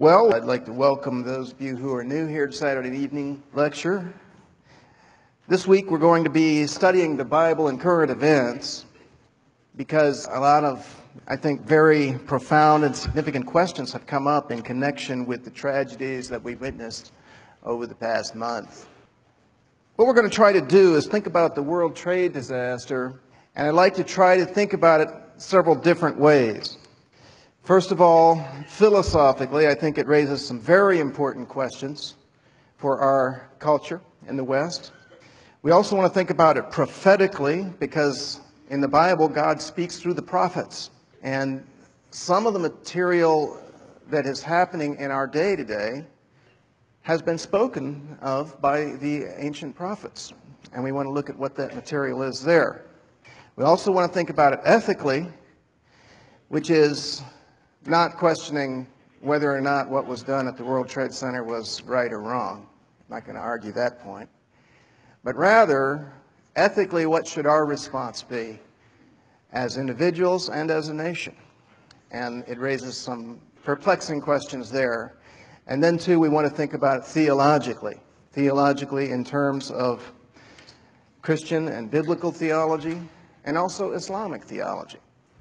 Well, I'd like to welcome those of you who are new here to Saturday evening lecture. This week we're going to be studying the Bible and current events because a lot of, I think, very profound and significant questions have come up in connection with the tragedies that we've witnessed over the past month. What we're going to try to do is think about the World Trade disaster, and I'd like to try to think about it several different ways. First of all, philosophically, I think it raises some very important questions for our culture in the West. We also want to think about it prophetically, because in the Bible, God speaks through the prophets. And some of the material that is happening in our day today has been spoken of by the ancient prophets. And we want to look at what that material is there. We also want to think about it ethically, which is not questioning whether or not what was done at the World Trade Center was right or wrong. I'm not going to argue that point. But rather, ethically, what should our response be as individuals and as a nation? And it raises some perplexing questions there. And then, too, we want to think about it theologically. Theologically in terms of Christian and biblical theology, and also Islamic theology.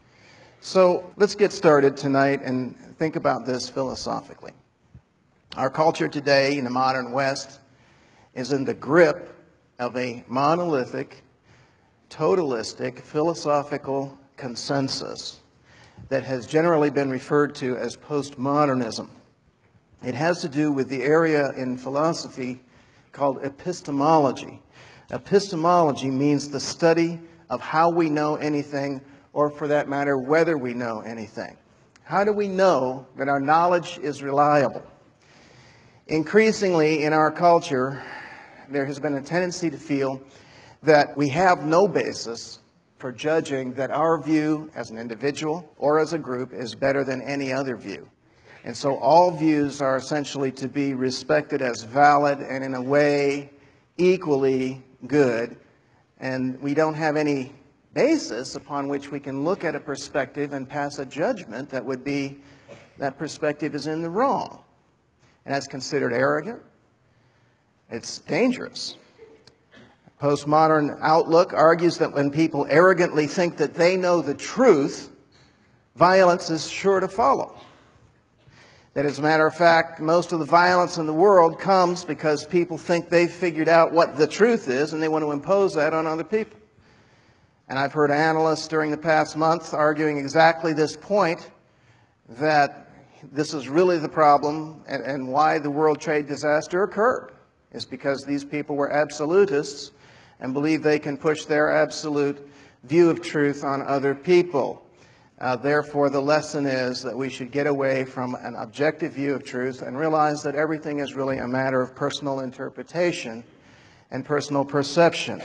So let's get started tonight and think about this philosophically. Our culture today in the modern West is in the grip of a monolithic, totalistic, philosophical consensus that has generally been referred to as postmodernism. It has to do with the area in philosophy called epistemology. Epistemology means the study of how we know anything, or for that matter, whether we know anything. How do we know that our knowledge is reliable? Increasingly in our culture, there has been a tendency to feel that we have no basis for judging that our view as an individual or as a group is better than any other view. And so all views are essentially to be respected as valid and in a way equally good. And we don't have any basis upon which we can look at a perspective and pass a judgment that would be that perspective is in the wrong. And that's considered arrogant. It's dangerous. Postmodern outlook argues that when people arrogantly think that they know the truth, violence is sure to follow. That, as a matter of fact, most of the violence in the world comes because people think they've figured out what the truth is and they want to impose that on other people. And I've heard analysts during the past month arguing exactly this point, that this is really the problem and why the World Trade disaster occurred, is because these people were absolutists and believe they can push their absolute view of truth on other people. Therefore, the lesson is that we should get away from an objective view of truth and realize that everything is really a matter of personal interpretation and personal perception.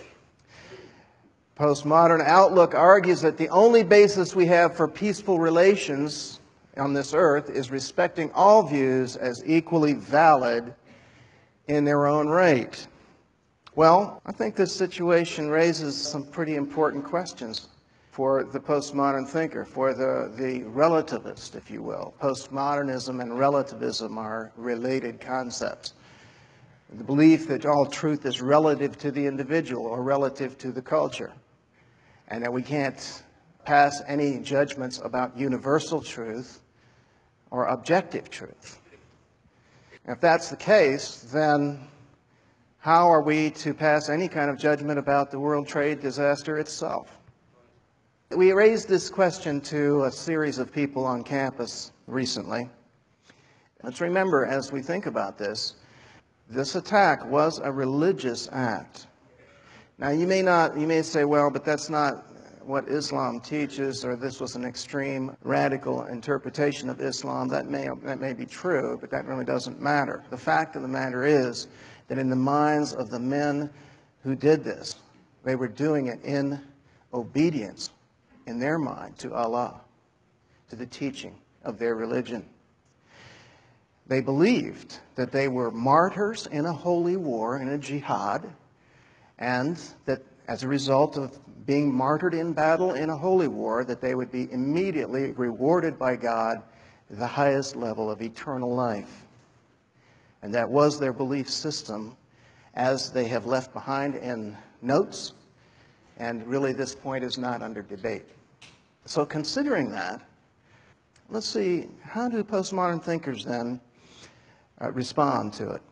Postmodern outlook argues that the only basis we have for peaceful relations on this earth is respecting all views as equally valid in their own right. Well, I think this situation raises some pretty important questions for the postmodern thinker, for the relativist, if you will. Postmodernism and relativism are related concepts. The belief that all truth is relative to the individual or relative to the culture, and that we can't pass any judgments about universal truth or objective truth. If that's the case, then how are we to pass any kind of judgment about the World Trade disaster itself? We raised this question to a series of people on campus recently. Let's remember, as we think about this attack was a religious act. Now, you may say, well, but that's not what Islam teaches, or this was an extreme radical interpretation of Islam. That may be true, but that really doesn't matter. The fact of the matter is that in the minds of the men who did this, they were doing it in obedience, in their mind, to Allah, to the teaching of their religion. They believed that they were martyrs in a holy war, in a jihad, and that as a result of being martyred in battle in a holy war, that they would be immediately rewarded by God the highest level of eternal life. And that was their belief system, as they have left behind in notes, and really this point is not under debate. So considering that, let's see, how do postmodern thinkers then respond to it?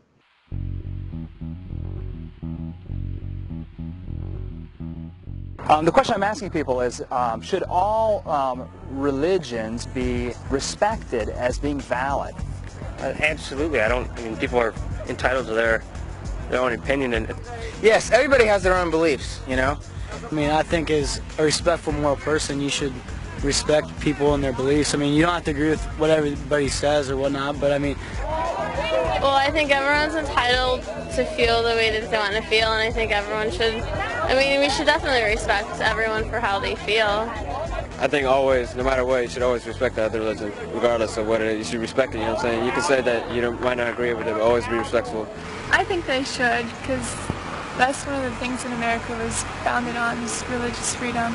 The question I'm asking people is, should all religions be respected as being valid? Absolutely. I mean, people are entitled to their own opinion. And yes, everybody has their own beliefs, you know? I mean, I think as a respectful, moral person, you should respect people and their beliefs. I mean, you don't have to agree with what everybody says or whatnot, but I mean... Well, I think everyone's entitled to feel the way that they want to feel, and I think everyone should, we should definitely respect everyone for how they feel. I think always, no matter what, you should always respect the other religion, regardless of what it is. You should respect it, you know what I'm saying? You can say that you might not agree with it, but always be respectful. I think they should, because that's one of the things in America was founded on, is religious freedom.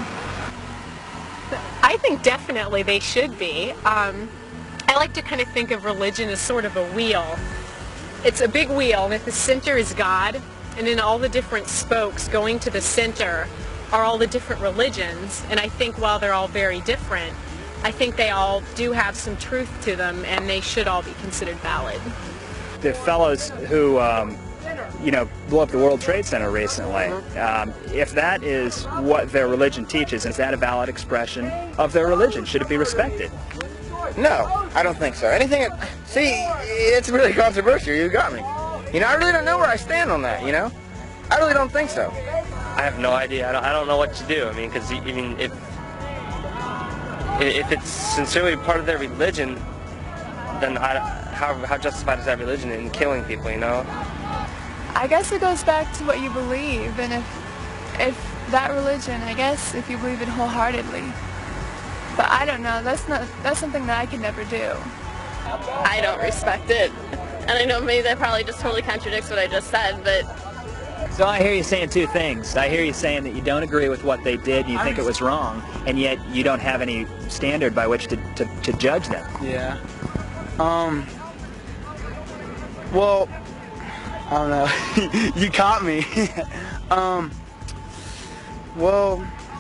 I think definitely they should be. I like to kind of think of religion as sort of a wheel. It's a big wheel, and at the center is God, and in all the different spokes going to the center are all the different religions, and I think while they're all very different, I think they all do have some truth to them, and they should all be considered valid. The fellows who, blew up the World Trade Center recently, if that is what their religion teaches, is that a valid expression of their religion? Should it be respected? No, I don't think so. See, it's really controversial. You got me. I really don't know where I stand on that, I really don't think so. I have no idea. I don't know what to do. Because if it's sincerely part of their religion, then how justified is that religion in killing people, I guess it goes back to what you believe, and if that religion, I guess, if you believe it wholeheartedly. But I don't know, that's something that I could never do. I don't respect it. And I know maybe that probably just totally contradicts what I just said, but... So I hear you saying two things. I hear you saying that you don't agree with what they did, you think it was wrong, and yet you don't have any standard by which to judge them. Yeah. Well, I don't know. You caught me. Well,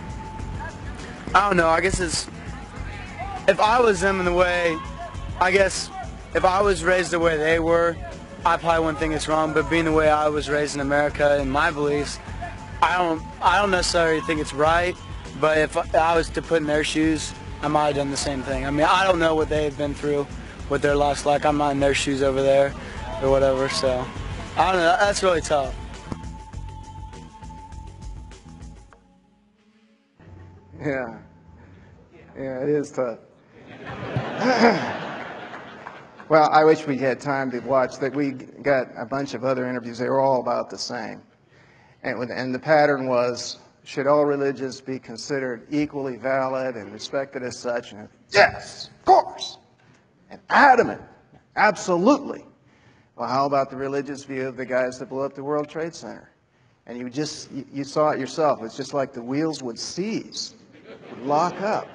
I don't know. I guess it's... If I was them in the way, I guess if I was raised the way they were, I probably wouldn't think it's wrong. But being the way I was raised in America and my beliefs, I don't necessarily think it's right. But if I was to put in their shoes, I might have done the same thing. I don't know what they've been through, what their life's like. I'm not in their shoes over there or whatever. So I don't know. That's really tough. Yeah, it is tough. Well, I wish we had time to watch that. We got a bunch of other interviews. They were all about the same. And the pattern was, should all religions be considered equally valid and respected as such? And yes, of course. And adamant, absolutely. Well, how about the religious view of the guys that blew up the World Trade Center? And you saw it yourself. It's just like the wheels would seize, would lock up.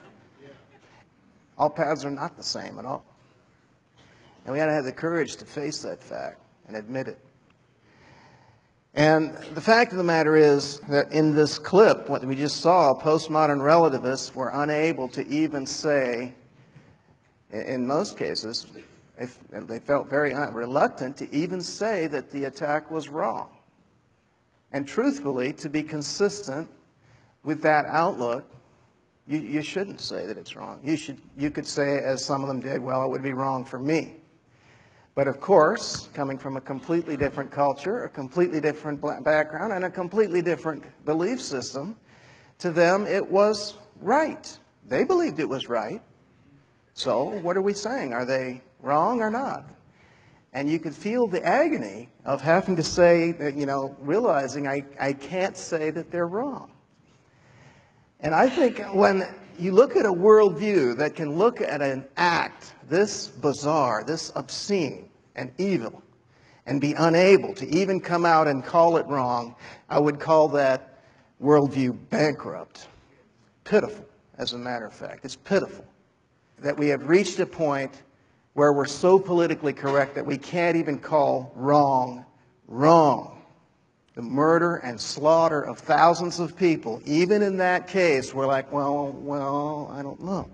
All paths are not the same at all. And we got to have the courage to face that fact and admit it. And the fact of the matter is that in this clip, what we just saw, postmodern relativists were unable to even say, in most cases, they felt very reluctant to even say that the attack was wrong. And truthfully, to be consistent with that outlook, you shouldn't say that it's wrong. You could say, as some of them did, well, it would be wrong for me. But of course, coming from a completely different culture, a completely different background, and a completely different belief system, to them it was right. They believed it was right. So what are we saying? Are they wrong or not? And you could feel the agony of having to say, realizing I can't say that they're wrong. And I think when you look at a worldview that can look at an act this bizarre, this obscene and evil, and be unable to even come out and call it wrong, I would call that worldview bankrupt. Pitiful, as a matter of fact. It's pitiful. that we have reached a point where we're so politically correct that we can't even call wrong, wrong. The murder and slaughter of thousands of people, even in that case, we're like, well, I don't know.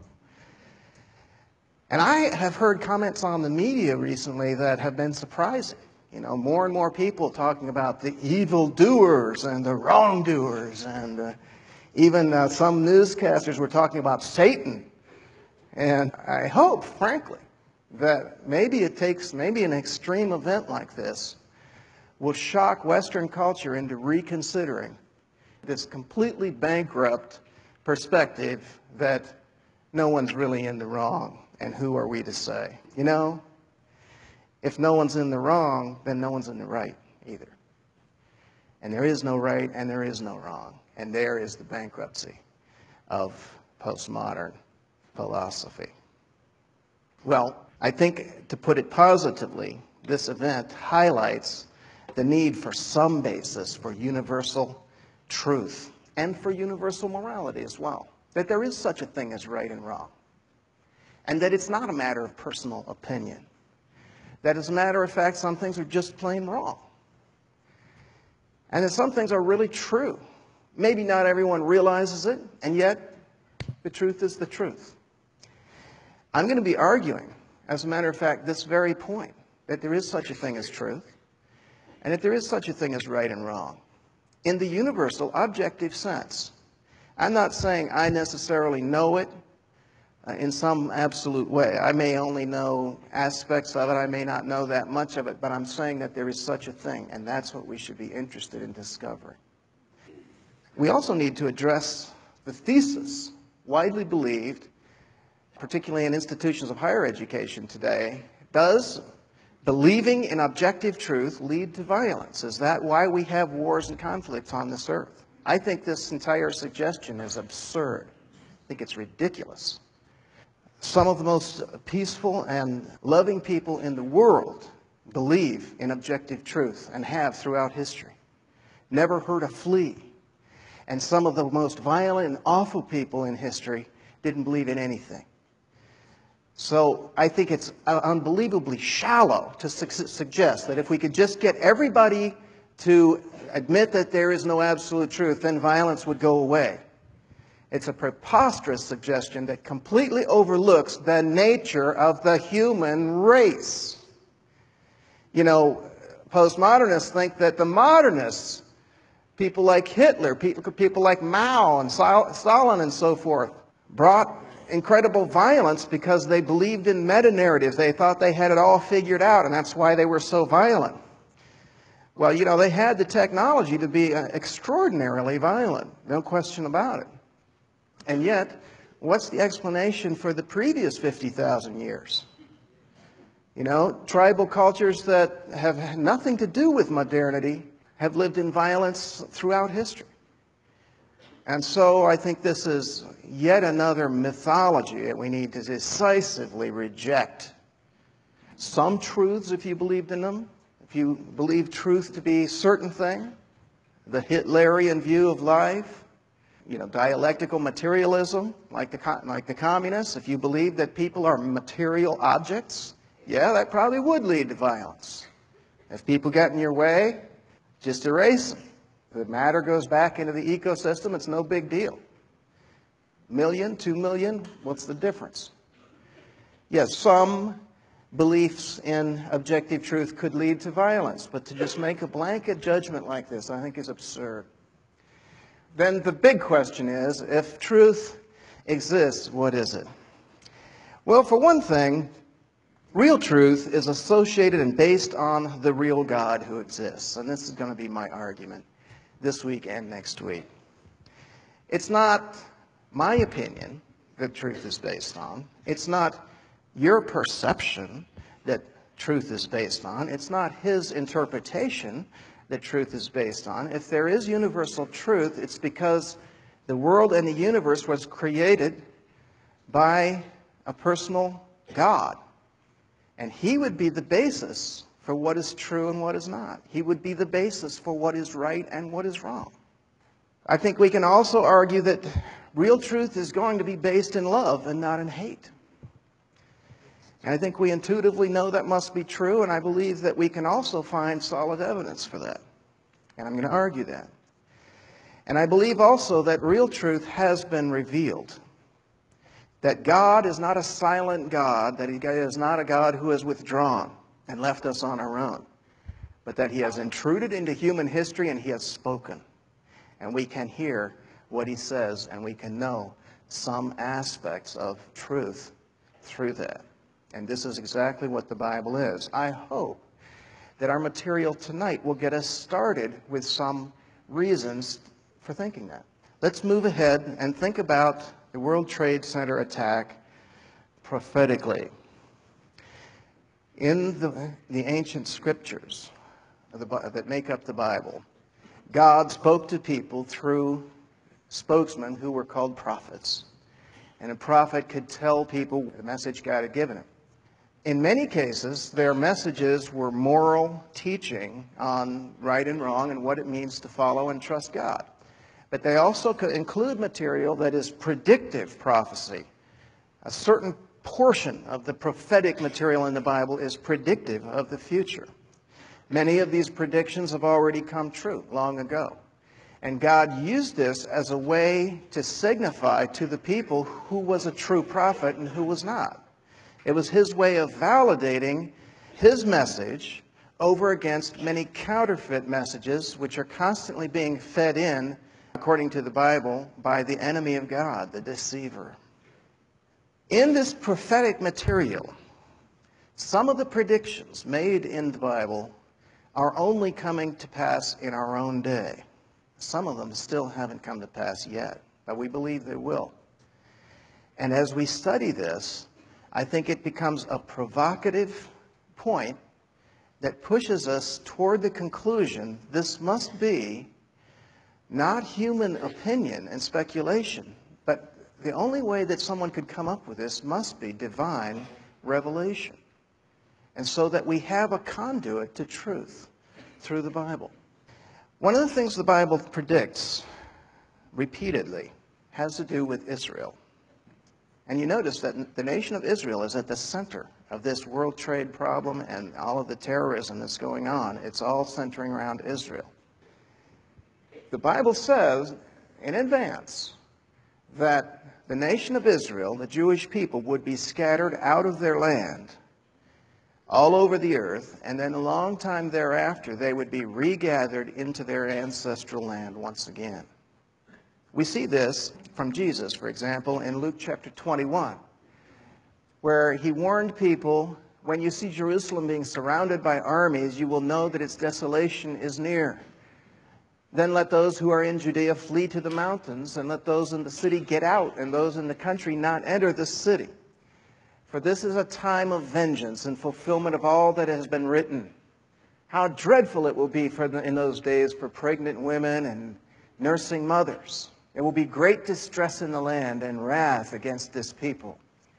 And I have heard comments on the media recently that have been surprising. You know, more and more people talking about the evildoers and the wrongdoers, and even some newscasters were talking about Satan. And I hope, frankly, that maybe an extreme event like this will shock Western culture into reconsidering this completely bankrupt perspective that no one's really in the wrong, and who are we to say? You know, if no one's in the wrong, then no one's in the right either. And there is no right and there is no wrong. And there is the bankruptcy of postmodern philosophy. Well, I think, to put it positively, this event highlights the need for some basis for universal truth and for universal morality as well. That there is such a thing as right and wrong. And that it's not a matter of personal opinion. That, as a matter of fact, some things are just plain wrong. And that some things are really true. Maybe not everyone realizes it, and yet the truth is the truth. I'm going to be arguing, as a matter of fact, this very point, that there is such a thing as truth, and that there is such a thing as right and wrong, in the universal, objective sense. I'm not saying I necessarily know it in some absolute way. I may only know aspects of it. I may not know that much of it, but I'm saying that there is such a thing, and that's what we should be interested in discovering. We also need to address the thesis widely believed, particularly in institutions of higher education today. Does believing in objective truth lead to violence? Is that why we have wars and conflicts on this earth? I think this entire suggestion is absurd. I think it's ridiculous. Some of the most peaceful and loving people in the world believe in objective truth and have throughout history. Never hurt a flea. And some of the most violent and awful people in history didn't believe in anything. So I think it's unbelievably shallow to suggest that if we could just get everybody to admit that there is no absolute truth, then violence would go away. It's a preposterous suggestion that completely overlooks the nature of the human race. You know, postmodernists think that the modernists, people like Hitler, people like Mao and Stalin and so forth, brought incredible violence because they believed in meta-narratives. They thought they had it all figured out, and that's why they were so violent. Well, you know, they had the technology to be extraordinarily violent, no question about it. And yet, what's the explanation for the previous 50,000 years? You know, tribal cultures that have nothing to do with modernity have lived in violence throughout history. And so I think this is yet another mythology that we need to decisively reject. Some truths, if you believed in them, if you believe truth to be a certain thing, the Hitlerian view of life, you know, dialectical materialism, like the communists, if you believe that people are material objects, yeah, that probably would lead to violence. If people get in your way, just erase them. If the matter goes back into the ecosystem, it's no big deal. 1 million, 2 million, what's the difference? Yes, some beliefs in objective truth could lead to violence, but to just make a blanket judgment like this, I think is absurd. Then the big question is, if truth exists, what is it? Well, for one thing, real truth is associated and based on the real God who exists. And this is going to be my argument this week and next week. It's not my opinion that truth is based on. It's not your perception that truth is based on. It's not his interpretation that truth is based on. If there is universal truth, it's because the world and the universe was created by a personal God. And he would be the basis for what is true and what is not. He would be the basis for what is right and what is wrong. I think we can also argue that real truth is going to be based in love and not in hate. And I think we intuitively know that must be true, and I believe that we can also find solid evidence for that. And I'm going to argue that. And I believe also that real truth has been revealed. That God is not a silent God, that He is not a God who has withdrawn and left us on our own, but that He has intruded into human history and He has spoken. And we can hear what He says, and we can know some aspects of truth through that. And this is exactly what the Bible is. I hope that our material tonight will get us started with some reasons for thinking that. Let's move ahead and think about the World Trade Center attack prophetically. In the ancient scriptures that make up the Bible, God spoke to people through spokesmen who were called prophets. And a prophet could tell people the message God had given him. In many cases, their messages were moral teaching on right and wrong and what it means to follow and trust God. But they also could include material that is predictive prophecy. A certain portion of the prophetic material in the Bible is predictive of the future. Many of these predictions have already come true long ago. And God used this as a way to signify to the people who was a true prophet and who was not. It was His way of validating His message over against many counterfeit messages which are constantly being fed in, according to the Bible, by the enemy of God, the deceiver. In this prophetic material, some of the predictions made in the Bible are only coming to pass in our own day. Some of them still haven't come to pass yet, but we believe they will. And as we study this, I think it becomes a provocative point that pushes us toward the conclusion this must be not human opinion and speculation, but the only way that someone could come up with this must be divine revelation. And so that we have a conduit to truth through the Bible. One of the things the Bible predicts repeatedly has to do with Israel. And you notice that the nation of Israel is at the center of this world trade problem and all of the terrorism that's going on. It's all centering around Israel. The Bible says in advance that the nation of Israel, the Jewish people, would be scattered out of their land all over the earth, and then a long time thereafter they would be regathered into their ancestral land once again. We see this from Jesus, for example, in Luke chapter 21, where He warned people, when you see Jerusalem being surrounded by armies, you will know that its desolation is near. Then let those who are in Judea flee to the mountains, and let those in the city get out, and those in the country not enter the city. For this is a time of vengeance and fulfillment of all that has been written. How dreadful it will be in those days for pregnant women and nursing mothers. There will be great distress in the land and wrath against this people.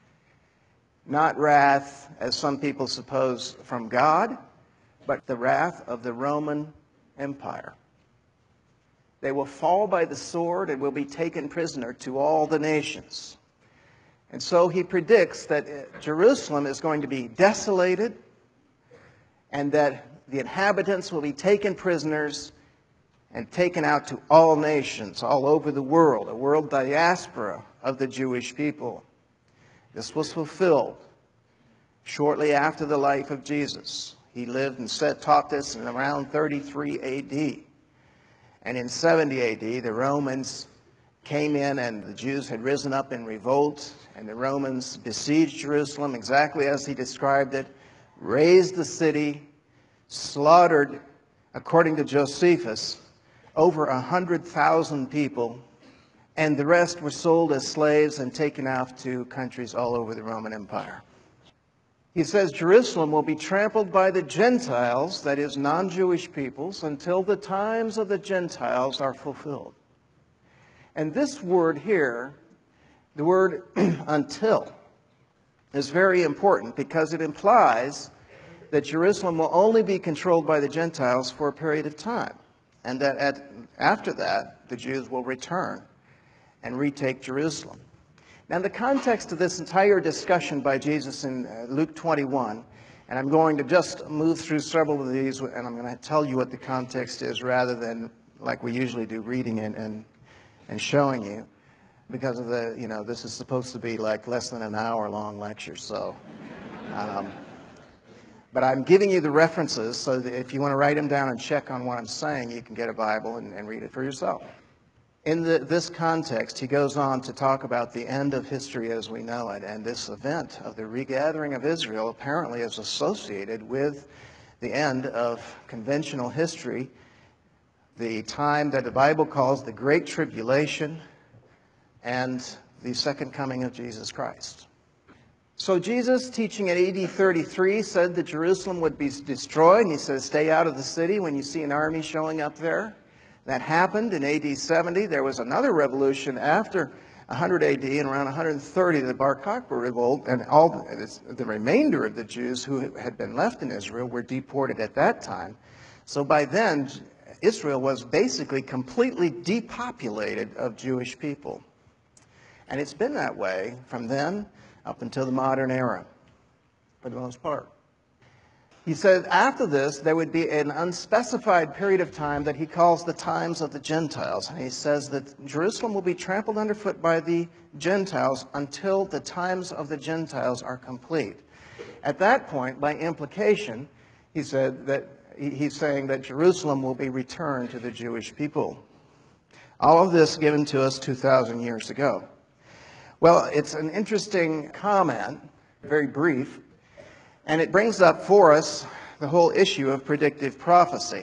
Not wrath, as some people suppose, from God, but the wrath of the Roman Empire. They will fall by the sword and will be taken prisoner to all the nations. And so He predicts that Jerusalem is going to be desolated and that the inhabitants will be taken prisoners and taken out to all nations all over the world, a world diaspora of the Jewish people. This was fulfilled shortly after the life of Jesus. He lived and taught this in around 33 AD. And in 70 AD, the Romans came in and the Jews had risen up in revolt, and the Romans besieged Jerusalem exactly as He described it, razed the city, slaughtered, according to Josephus, over 100,000 people, and the rest were sold as slaves and taken out to countries all over the Roman Empire. He says Jerusalem will be trampled by the Gentiles, that is, non-Jewish peoples, until the times of the Gentiles are fulfilled. And this word here, the word until, is very important because it implies that Jerusalem will only be controlled by the Gentiles for a period of time, and that after that, the Jews will return and retake Jerusalem. Now, the context of this entire discussion by Jesus in Luke 21, and I'm going to just move through several of these, and I'm going to tell you what the context is rather than like we usually do, reading it and showing you, because of the, this is supposed to be like less than an hour long lecture, so. But I'm giving you the references so that if you want to write them down and check on what I'm saying, you can get a Bible and read it for yourself. In this context, he goes on to talk about the end of history as we know it, and this event of the regathering of Israel apparently is associated with the end of conventional history, the time that the Bible calls the Great Tribulation, and the second coming of Jesus Christ. So Jesus, teaching at AD 33, said that Jerusalem would be destroyed, and he says, stay out of the city when you see an army showing up there. That happened in AD 70. There was another revolution after 100 AD, and around 130, the Bar Kokhba revolt, and all the remainder of the Jews who had been left in Israel were deported at that time. So by then, Israel was basically completely depopulated of Jewish people. And it's been that way from then up until the modern era, for the most part. He said after this, there would be an unspecified period of time that he calls the times of the Gentiles. And he says that Jerusalem will be trampled underfoot by the Gentiles until the times of the Gentiles are complete. At that point, by implication, he said that he's saying that Jerusalem will be returned to the Jewish people. All of this given to us 2,000 years ago. Well, it's an interesting comment, very brief, and it brings up for us the whole issue of predictive prophecy.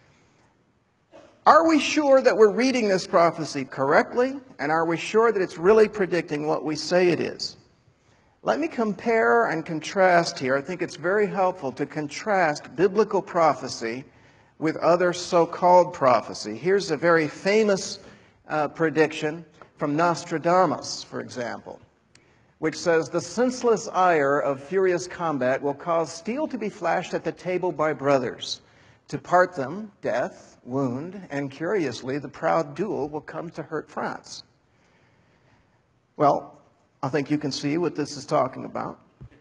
Are we sure that we're reading this prophecy correctly, and are we sure that it's really predicting what we say it is? Let me compare and contrast here. I think it's very helpful to contrast biblical prophecy with other so-called prophecy. Here's a very famous prediction from Nostradamus, for example, which says, the senseless ire of furious combat will cause steel to be flashed at the table by brothers. To part them, death, wound, and curiously, the proud duel will come to hurt France. Well, I think you can see what this is talking about.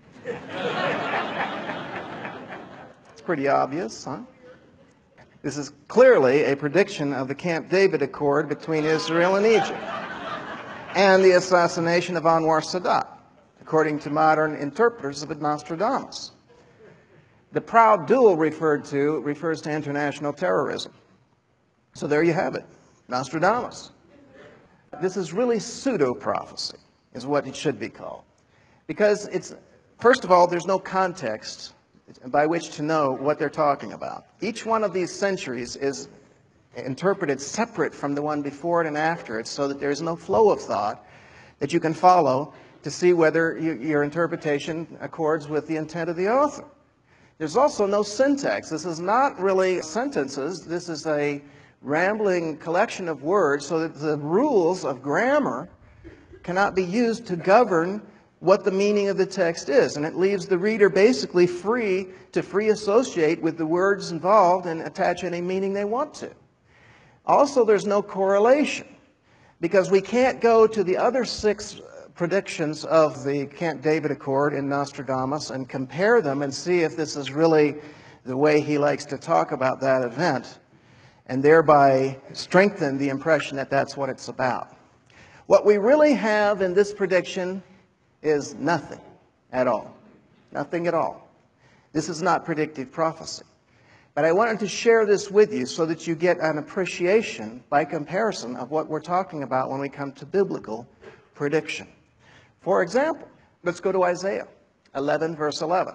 It's pretty obvious, huh? This is clearly a prediction of the Camp David Accord between Israel and Egypt, and the assassination of Anwar Sadat, according to modern interpreters of Nostradamus. The proud duel refers to international terrorism. So there you have it, Nostradamus. This is really pseudo-prophecy, is what it should be called. Because it's, first of all, there's no context by which to know what they're talking about. Each one of these centuries is interpreted separate from the one before it and after it, so that there's no flow of thought that you can follow to see whether your interpretation accords with the intent of the author. There's also no syntax. This is not really sentences. This is a rambling collection of words, so that the rules of grammar cannot be used to govern what the meaning of the text is. And it leaves the reader basically free to free associate with the words involved and attach any meaning they want to. Also, there's no correlation, because we can't go to the other 6 predictions of the Camp David Accord in Nostradamus and compare them and see if this is really the way he likes to talk about that event, and thereby strengthen the impression that that's what it's about. What we really have in this prediction is nothing at all. Nothing at all. This is not predictive prophecy. But I wanted to share this with you so that you get an appreciation by comparison of what we're talking about when we come to biblical prediction. For example, let's go to Isaiah 11, verse 11.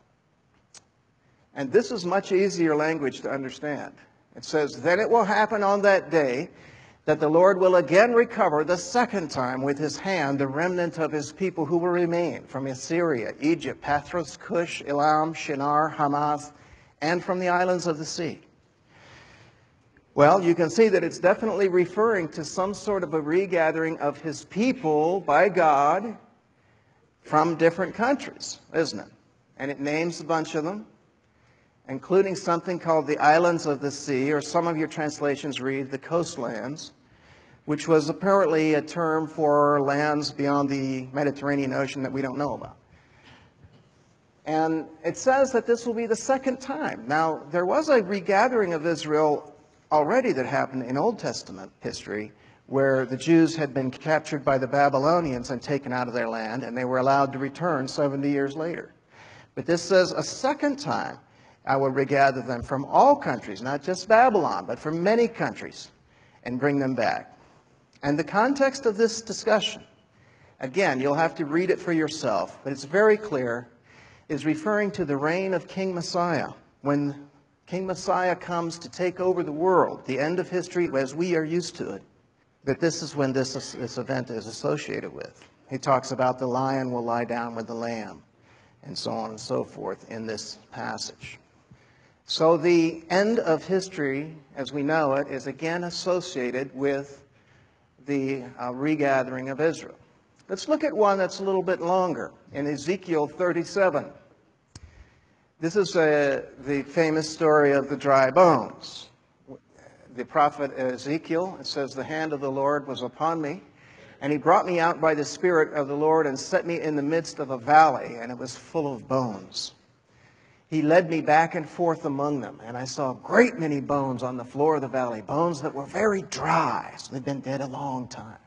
And this is much easier language to understand. It says, then it will happen on that day that the Lord will again recover the second time with his hand the remnant of his people who will remain from Assyria, Egypt, Pathros, Cush, Elam, Shinar, Hamath, and from the islands of the sea. Well, you can see that it's definitely referring to some sort of a regathering of his people by God from different countries, isn't it? And it names a bunch of them, including something called the islands of the sea, or some of your translations read the coastlands, which was apparently a term for lands beyond the Mediterranean Ocean that we don't know about. And it says that this will be the second time. Now, there was a regathering of Israel already that happened in Old Testament history, where the Jews had been captured by the Babylonians and taken out of their land, and they were allowed to return 70 years later. But this says a second time, I will regather them from all countries, not just Babylon, but from many countries, and bring them back. And the context of this discussion, again, you'll have to read it for yourself, but it's very clear, is referring to the reign of King Messiah. When King Messiah comes to take over the world, the end of history as we are used to it, that this is when this event is associated with. He talks about the lion will lie down with the lamb, and so on and so forth in this passage. So the end of history, as we know it, is again associated with the regathering of Israel. Let's look at one that's a little bit longer, in Ezekiel 37. This is the famous story of the dry bones. The prophet Ezekiel, it says, the hand of the Lord was upon me, and he brought me out by the Spirit of the Lord and set me in the midst of a valley, and it was full of bones. He led me back and forth among them, and I saw a great many bones on the floor of the valley, bones that were very dry, so they'd been dead a long time.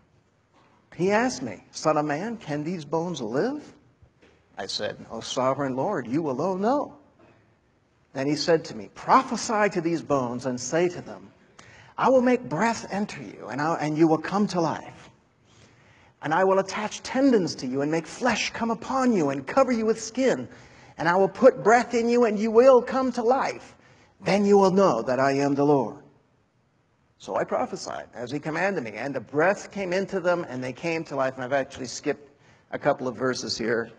He asked me, Son of man, can these bones live? I said, O sovereign Lord, you alone know. Then he said to me, prophesy to these bones and say to them, I will make breath enter you, and you will come to life. And I will attach tendons to you and make flesh come upon you and cover you with skin. And I will put breath in you and you will come to life. Then you will know that I am the Lord. So I prophesied as he commanded me, and the breath came into them, and they came to life. And I've actually skipped a couple of verses here.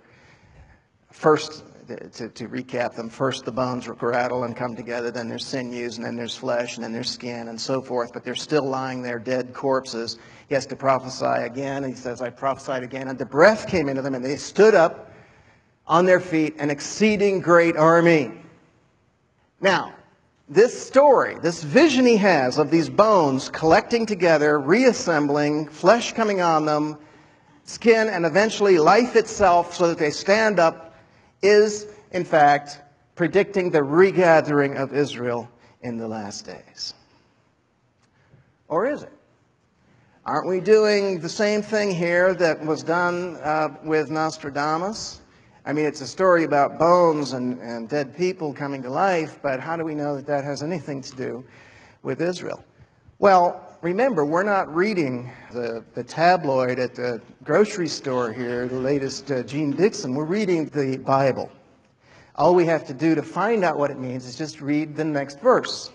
First, to recap them, first the bones rattle and come together, then there's sinews, and then there's flesh, and then there's skin, and so forth. But they're still lying there, dead corpses. He has to prophesy again. He says, I prophesied again, and the breath came into them, and they stood up on their feet, an exceeding great army. Now, this story, this vision he has of these bones collecting together, reassembling, flesh coming on them, skin, and eventually life itself so that they stand up, is, in fact, predicting the regathering of Israel in the last days. Or is it? Aren't we doing the same thing here that was done with Nostradamus? I mean, it's a story about bones and dead people coming to life, but how do we know that that has anything to do with Israel? Well, remember, we're not reading the tabloid at the grocery store here, the latest Gene Dixon. We're reading the Bible. All we have to do to find out what it means is just read the next verse.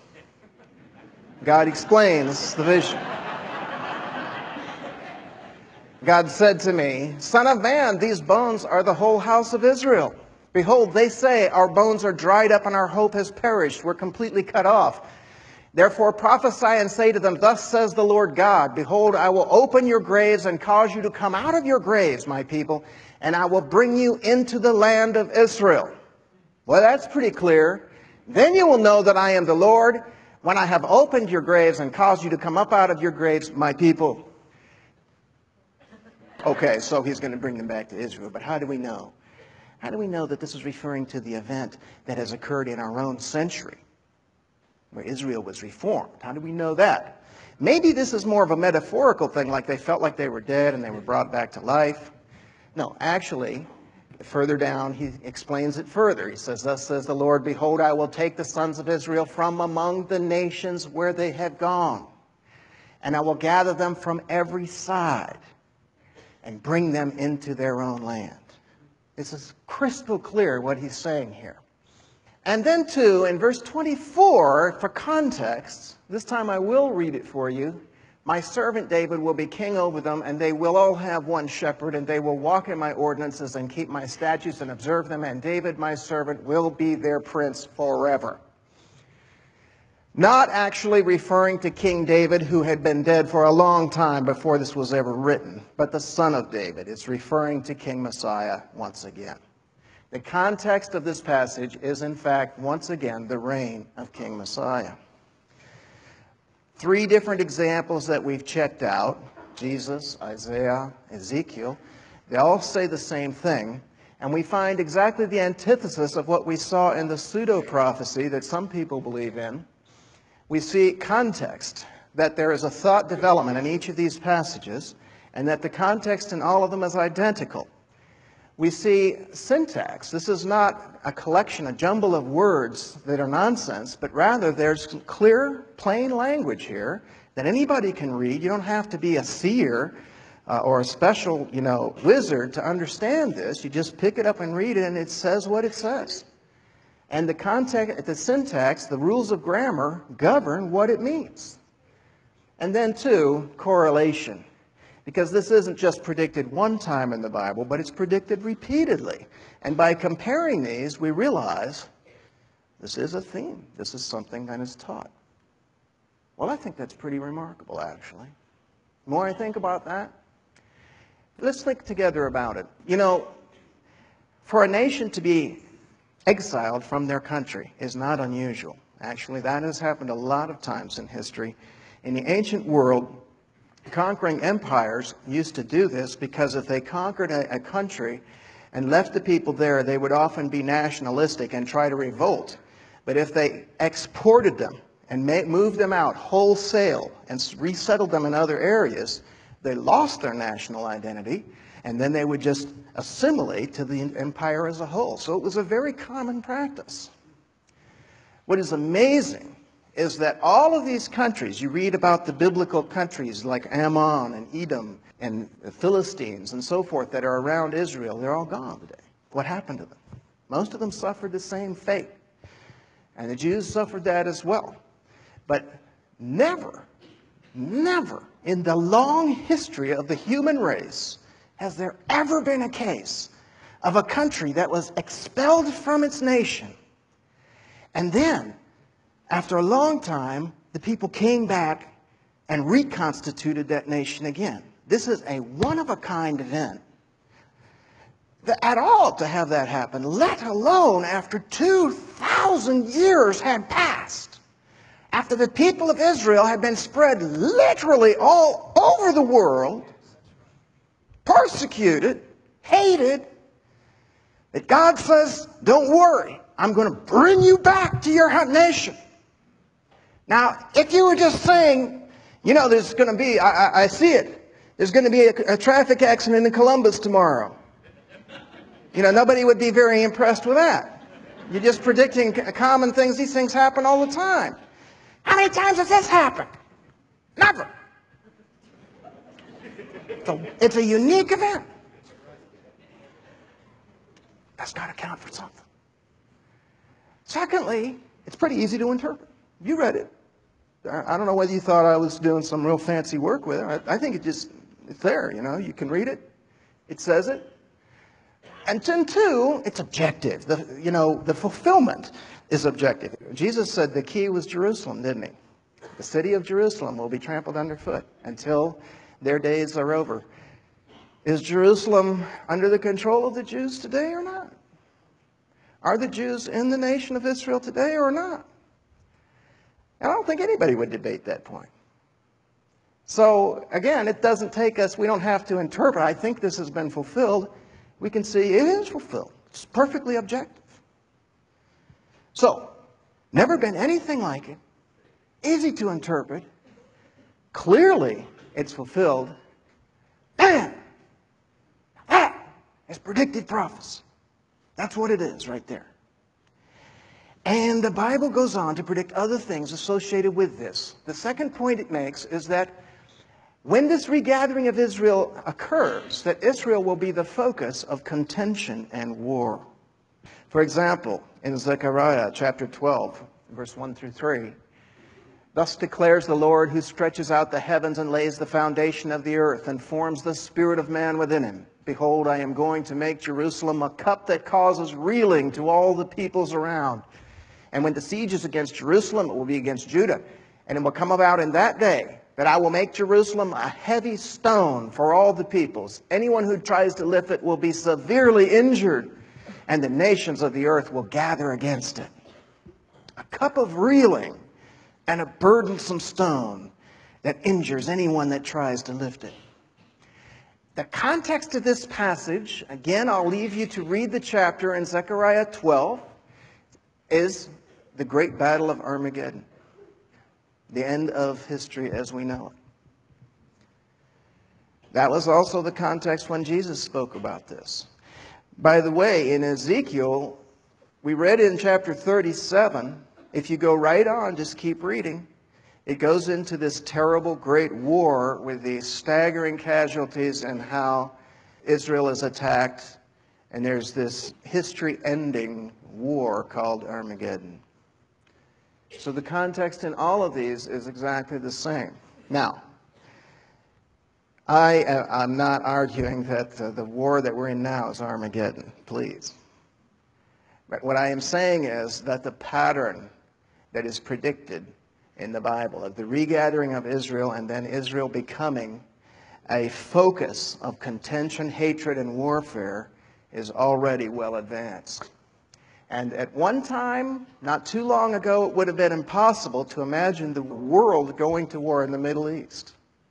God explains the vision. God said to me, Son of man, these bones are the whole house of Israel. Behold, they say, our bones are dried up and our hope has perished. We're completely cut off. Therefore prophesy and say to them, thus says the Lord God, behold, I will open your graves and cause you to come out of your graves, my people, and I will bring you into the land of Israel. Well, that's pretty clear. Then you will know that I am the Lord when I have opened your graves and caused you to come up out of your graves, my people. Okay, so he's going to bring them back to Israel. But how do we know? How do we know that this is referring to the event that has occurred in our own century, where Israel was reformed? How do we know that? Maybe this is more of a metaphorical thing, like they felt like they were dead and they were brought back to life. No, actually, further down, he explains it further. He says, thus says the Lord, behold, I will take the sons of Israel from among the nations where they have gone, and I will gather them from every side and bring them into their own land. This is crystal clear what he's saying here. And then too, in verse 24, for context, this time I will read it for you. My servant David will be king over them, and they will all have one shepherd, and they will walk in my ordinances and keep my statutes and observe them, and David, my servant, will be their prince forever. Not actually referring to King David, who had been dead for a long time before this was ever written, but the son of David. It's referring to King Messiah once again. The context of this passage is, in fact, once again, the reign of King Messiah. 3 different examples that we've checked out, Jesus, Isaiah, Ezekiel, they all say the same thing. And we find exactly the antithesis of what we saw in the pseudo-prophecy that some people believe in. We see context, that there is a thought development in each of these passages, and that the context in all of them is identical. We see syntax. This is not a collection, a jumble of words that are nonsense, but rather there's clear, plain language here that anybody can read. You don't have to be a seer or a special, wizard to understand this. You just pick it up and read it, and it says what it says. And the context, the syntax, the rules of grammar govern what it means. And then, 2, correlation. Because this isn't just predicted one time in the Bible, but it's predicted repeatedly. And by comparing these, we realize this is a theme. This is something that is taught. Well, I think that's pretty remarkable, actually. The more I think about that, let's think together about it. For a nation to be exiled from their country is not unusual. Actually, that has happened a lot of times in history. In the ancient world, conquering empires used to do this because if they conquered a country and left the people there, they would often be nationalistic and try to revolt. But if they exported them and moved them out wholesale and resettled them in other areas, they lost their national identity, and then they would just assimilate to the empire as a whole. So it was a very common practice. What is amazing is that all of these countries, you read about the biblical countries like Ammon and Edom and the Philistines and so forth that are around Israel, they're all gone today. What happened to them? Most of them suffered the same fate. And the Jews suffered that as well. But never in the long history of the human race has there ever been a case of a country that was expelled from its nation. And then, after a long time, the people came back and reconstituted that nation again. This is a one-of-a-kind event. At all to have that happen, let alone after 2,000 years had passed. After the people of Israel had been spread literally all over the world, persecuted, hated, that God says, don't worry, I'm going to bring you back to your nation. Now, if you were just saying, there's going to be, I see it, there's going to be a traffic accident in Columbus tomorrow. Nobody would be very impressed with that. You're just predicting common things. These things happen all the time. How many times has this happened? Never. It's a unique event. That's got to count for something. Secondly, it's pretty easy to interpret. You read it. I don't know whether you thought I was doing some real fancy work with it. I think it's there, You can read it. It says it. And then, 2, it's objective. The fulfillment is objective. Jesus said the key was Jerusalem, didn't he? The city of Jerusalem will be trampled underfoot until their days are over. Is Jerusalem under the control of the Jews today or not? Are the Jews in the nation of Israel today or not? I don't think anybody would debate that point. So, again, it doesn't take us, we don't have to interpret. I think this has been fulfilled. We can see it is fulfilled. It's perfectly objective. So, never been anything like it. Easy to interpret. Clearly, it's fulfilled. Bam! That is predicted prophecy. That's what it is right there. And the Bible goes on to predict other things associated with this. The second point it makes is that when this regathering of Israel occurs, that Israel will be the focus of contention and war. For example, in Zechariah chapter 12, verse 1 through 3, thus declares the Lord who stretches out the heavens and lays the foundation of the earth and forms the spirit of man within him. Behold, I am going to make Jerusalem a cup that causes reeling to all the peoples around. And when the siege is against Jerusalem, it will be against Judah. And it will come about in that day that I will make Jerusalem a heavy stone for all the peoples. Anyone who tries to lift it will be severely injured, and the nations of the earth will gather against it. A cup of reeling and a burdensome stone that injures anyone that tries to lift it. The context of this passage, again, I'll leave you to read the chapter in Zechariah 12, is the great battle of Armageddon, the end of history as we know it. That was also the context when Jesus spoke about this. By the way, in Ezekiel, we read in chapter 37, if you go right on, just keep reading, it goes into this terrible great war with these staggering casualties and how Israel is attacked. And there's this history-ending war called Armageddon. So the context in all of these is exactly the same. Now, I'm not arguing that the war that we're in now is Armageddon, please. But what I am saying is that the pattern that is predicted in the Bible of the regathering of Israel and then Israel becoming a focus of contention, hatred, and warfare is already well advanced. And at one time, not too long ago, it would have been impossible to imagine the world going to war in the Middle East.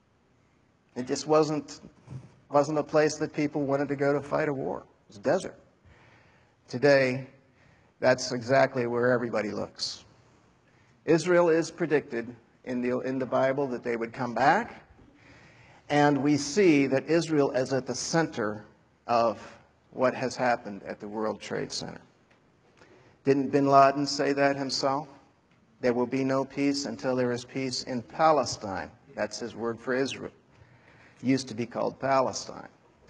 It just wasn't a place that people wanted to go to fight a war. It was desert. Today, that's exactly where everybody looks. Israel is predicted in the Bible that they would come back, and we see that Israel is at the center of what has happened at the World Trade Center. Didn't bin Laden say that himself? There will be no peace until there is peace in Palestine. That's his word for Israel. It used to be called Palestine.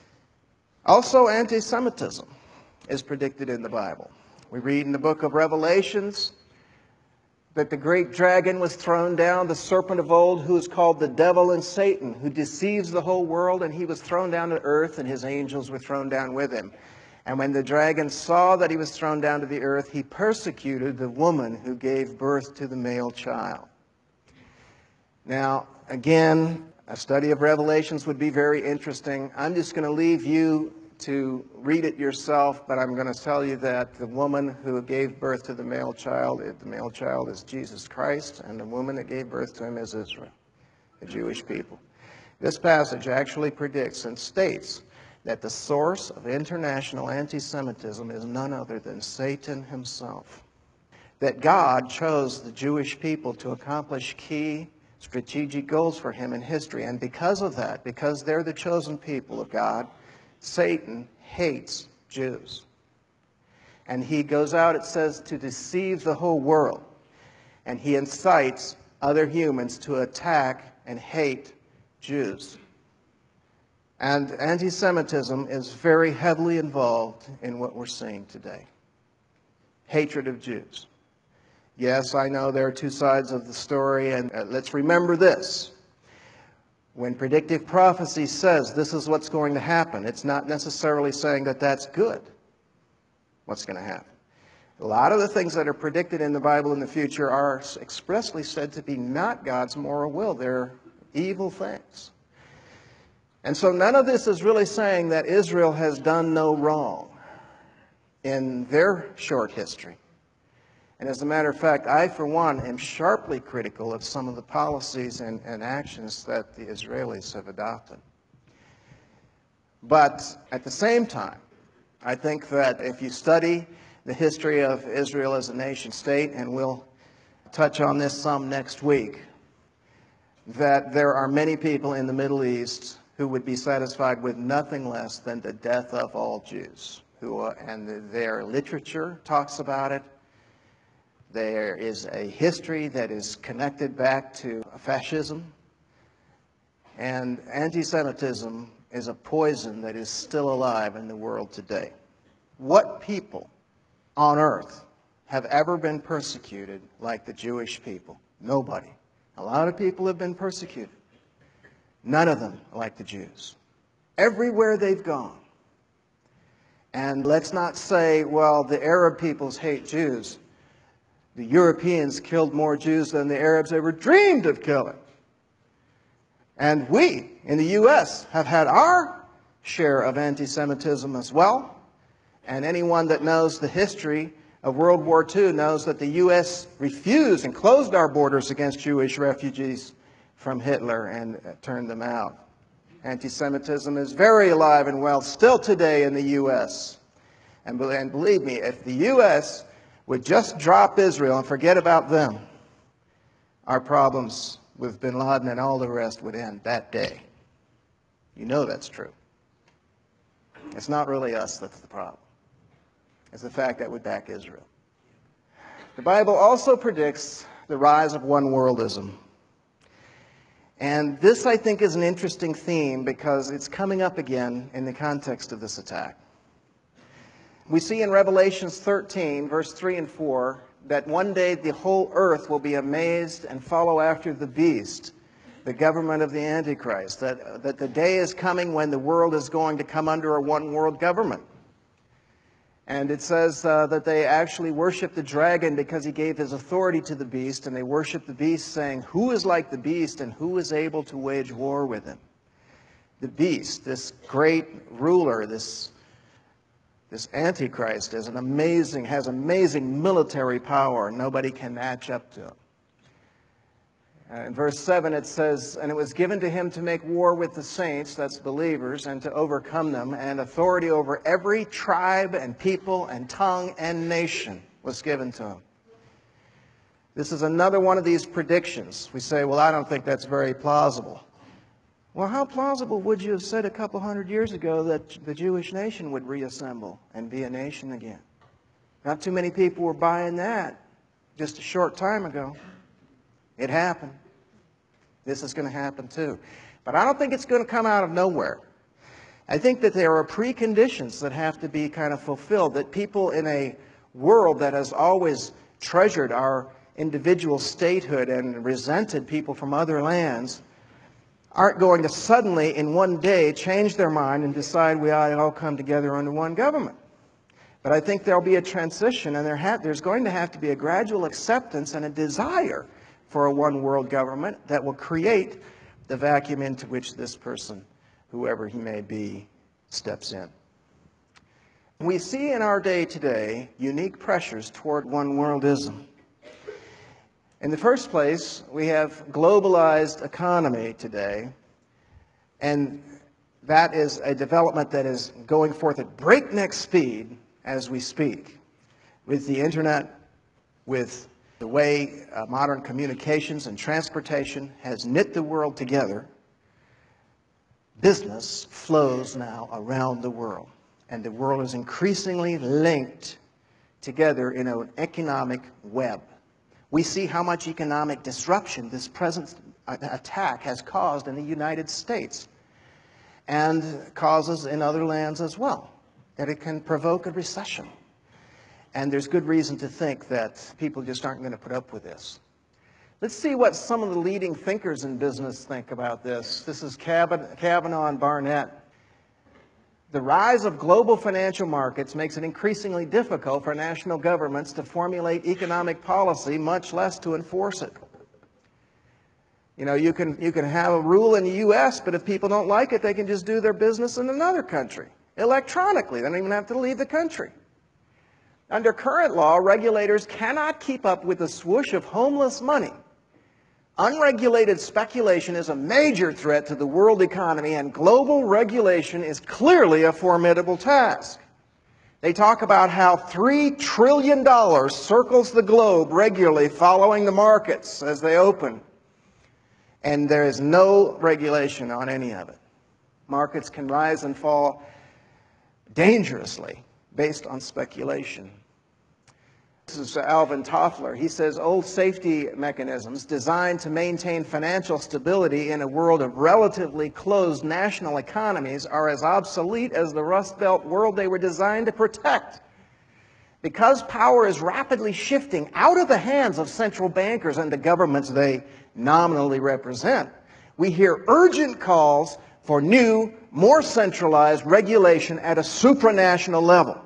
Also, anti-Semitism is predicted in the Bible. We read in the book of Revelations that the great dragon was thrown down, the serpent of old, who is called the devil and Satan, who deceives the whole world, and he was thrown down to earth, and his angels were thrown down with him. And when the dragon saw that he was thrown down to the earth, he persecuted the woman who gave birth to the male child. Now, again, a study of Revelations would be very interesting. I'm just going to leave you to read it yourself, but I'm going to tell you that the woman who gave birth to the male child is Jesus Christ, and the woman that gave birth to him is Israel, the Jewish people. This passage actually predicts and states that the source of international anti-Semitism is none other than Satan himself. That God chose the Jewish people to accomplish key strategic goals for him in history, and because of that, because they're the chosen people of God, Satan hates Jews. And he goes out, it says, to deceive the whole world. And he incites other humans to attack and hate Jews. And anti-Semitism is very heavily involved in what we're seeing today. Hatred of Jews. Yes, I know there are two sides of the story, and let's remember this. When predictive prophecy says this is what's going to happen, it's not necessarily saying that that's good, what's going to happen. A lot of the things that are predicted in the Bible in the future are expressly said to be not God's moral will. They're evil things. And so none of this is really saying that Israel has done no wrong in their short history. And as a matter of fact, I, for one, am sharply critical of some of the policies and actions that the Israelis have adopted. But at the same time, I think that if you study the history of Israel as a nation state, and we'll touch on this some next week, that there are many people in the Middle East who would be satisfied with nothing less than the death of all Jews. And their literature talks about it. There is a history that is connected back to fascism. And anti-Semitism is a poison that is still alive in the world today. What people on earth have ever been persecuted like the Jewish people? Nobody. A lot of people have been persecuted. None of them like the Jews. Everywhere they've gone. And let's not say, well, the Arab peoples hate Jews. The Europeans killed more Jews than the Arabs ever dreamed of killing. And we, in the U.S., have had our share of anti-Semitism as well. And anyone that knows the history of World War II knows that the U.S. refused and closed our borders against Jewish refugees from Hitler and turned them out. Anti-Semitism is very alive and well still today in the U.S. And believe me, if the U.S. would just drop Israel and forget about them, our problems with bin Laden and all the rest would end that day. You know that's true. It's not really us that's the problem. It's the fact that we back Israel. The Bible also predicts the rise of one-worldism. And this, I think, is an interesting theme because it's coming up again in the context of this attack. We see in Revelation 13, verse 3 and 4, that one day the whole earth will be amazed and follow after the beast, the government of the Antichrist, that the day is coming when the world is going to come under a one-world government. And it says that they actually worship the dragon because he gave his authority to the beast, and they worship the beast saying, who is like the beast and who is able to wage war with him? The beast, this great ruler, this Antichrist, has amazing military power. Nobody can match up to him. In verse 7 it says, and it was given to him to make war with the saints, that's believers, and to overcome them, and authority over every tribe and people and tongue and nation was given to him. This is another one of these predictions. We say, well, I don't think that's very plausible. Well, how plausible would you have said a couple hundred years ago that the Jewish nation would reassemble and be a nation again? Not too many people were buying that just a short time ago. It happened. This is going to happen too. But I don't think it's going to come out of nowhere. I think that there are preconditions that have to be kind of fulfilled, that people in a world that has always treasured our individual statehood and resented people from other lands aren't going to suddenly in one day change their mind and decide we ought to all come together under one government. But I think there'll be a transition, and there's going to have to be a gradual acceptance and a desire for a one-world government that will create the vacuum into which this person, whoever he may be, steps in. We see in our day today unique pressures toward one-worldism. In the first place, we have globalized economy today, and that is a development that is going forth at breakneck speed as we speak. With the internet, with the way modern communications and transportation has knit the world together, business flows now around the world. And the world is increasingly linked together in an economic web. We see how much economic disruption this present attack has caused in the United States and causes in other lands as well, that it can provoke a recession. And there's good reason to think that people just aren't going to put up with this. Let's see what some of the leading thinkers in business think about this. This is Kavanaugh and Barnett. The rise of global financial markets makes it increasingly difficult for national governments to formulate economic policy, much less to enforce it. You know, you can have a rule in the U.S., but if people don't like it, they can just do their business in another country, electronically. They don't even have to leave the country. Under current law, regulators cannot keep up with the swoosh of homeless money. Unregulated speculation is a major threat to the world economy, and global regulation is clearly a formidable task. They talk about how $3 trillion circles the globe regularly following the markets as they open, and there is no regulation on any of it. Markets can rise and fall dangerously based on speculation. This is Alvin Toffler. He says, old safety mechanisms designed to maintain financial stability in a world of relatively closed national economies are as obsolete as the Rust Belt world they were designed to protect. Because power is rapidly shifting out of the hands of central bankers and the governments they nominally represent, we hear urgent calls for new, more centralized regulation at a supranational level.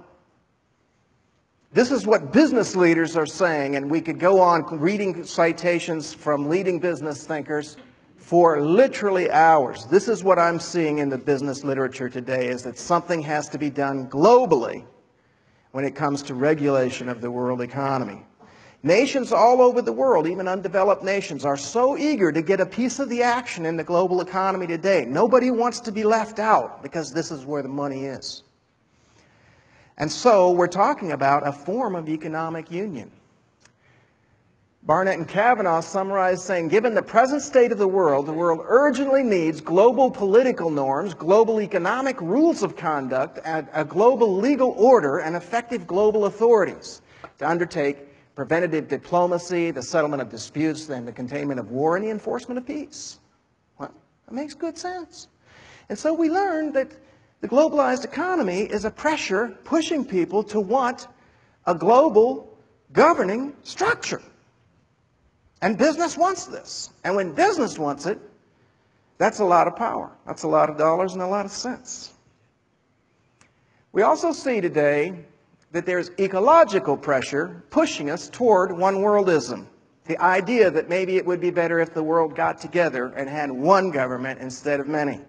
This is what business leaders are saying, and we could go on reading citations from leading business thinkers for literally hours. This is what I'm seeing in the business literature today, is that something has to be done globally when it comes to regulation of the world economy. Nations all over the world, even undeveloped nations, are so eager to get a piece of the action in the global economy today. Nobody wants to be left out because this is where the money is. And so we're talking about a form of economic union. Barnett and Kavanaugh summarized saying, given the present state of the world urgently needs global political norms, global economic rules of conduct, a global legal order, and effective global authorities to undertake preventative diplomacy, the settlement of disputes, and the containment of war, and the enforcement of peace. Well, that makes good sense. And so we learned that the globalized economy is a pressure pushing people to want a global governing structure. And business wants this. And when business wants it, that's a lot of power. That's a lot of dollars and a lot of cents. We also see today that there's ecological pressure pushing us toward one-worldism. The idea that maybe it would be better if the world got together and had one government instead of many.